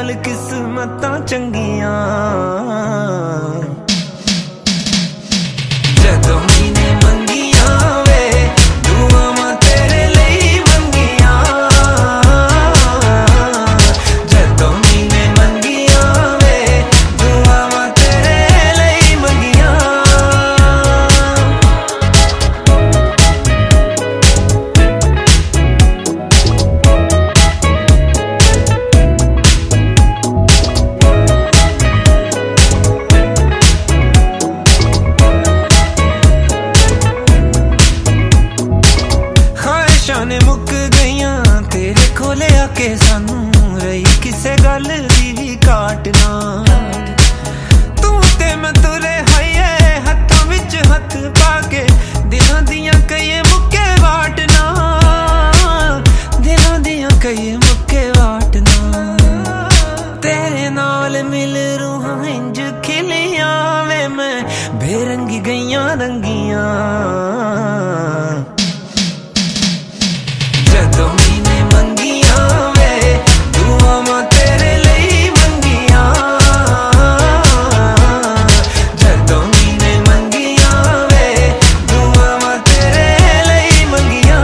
नाल किस्मतां चंगियां जदों मैने मंगियां वे दुआवां तेरे लई मंगियां जदों मैने मंगियां वे दुआवां तेरे लई मंगियां ने मुक गईयां तेरे कोले आके सानू रही किसे गल दी भी काटना तू ते मैं तुरे हाइए हत्थां विच हत्थ पाके दिलां दियां कई मुक्के वाटना दिलां दियां कई मुक्के वाटना तेरे नाल मिल रूहां इंज खिलियां वे मैं बेरंगी गईयां रंगियां जदों मैने मंगियां वे दुआवां तेरे लई मंगियां जदों मैने मंगियां वे दुआवां तेरे लई मंगियां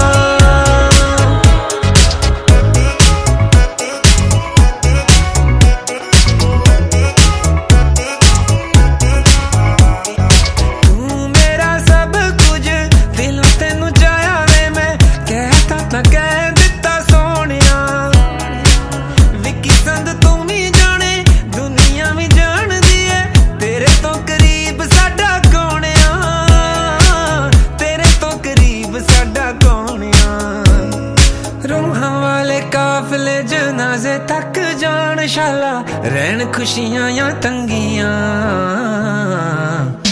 तू मेरा सब कुछ दिलों तेनू चाहया वे मैं कहता कह दिता सोनिया विकी संद तू भी जाने दुनिया भी जान दी है तेरे तो करीब साडा कौनिया तेरे तो करीब साडा कौनिया रूहां वाले काफिले जनाजे तक जान शाला रहन खुशियां या तंगियां